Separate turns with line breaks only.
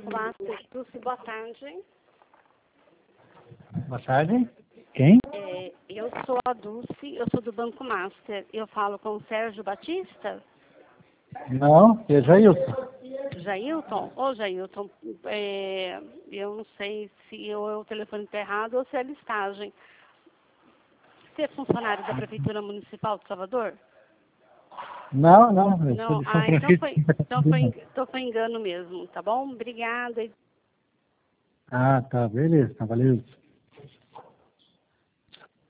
Banco Master. Dulce, boa tarde.
Boa tarde. Quem?
Eu sou a Dulce, eu sou do Banco Master. Eu falo com o Sérgio Batista?
Não, é Jailson.
Jailton? Ô, Jailton, eu não sei se o telefone está errado ou se é a listagem. Você é funcionário da Prefeitura Municipal de Salvador?
Não, eu sou
Não?
de São
Então
Francisco.
foi engano mesmo, tá bom? Obrigada.
Ah, tá, beleza, tá, valeu.